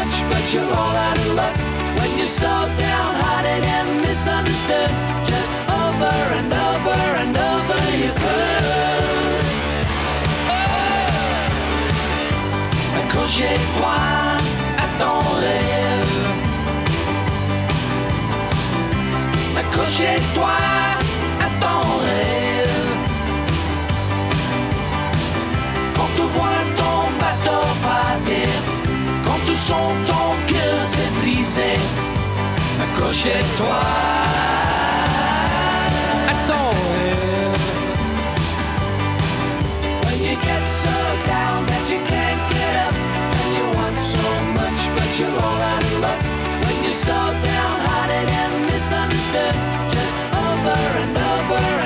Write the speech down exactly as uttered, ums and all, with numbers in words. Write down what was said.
much, but you're all out of luck. When you're so downhearted and misunderstood, just over and over and over you could. Oh. Accrochez-toi à ton rêve. Accrochez-toi à ton rêve. Quand tu vois ton bateau partir, quand tu sens ton cœur s'est brisé, accrochez-toi à ton rêve. When you get so down that you can't get up, and you want so much but you're all out of luck. When you're so downhearted and misunderstood, just over and over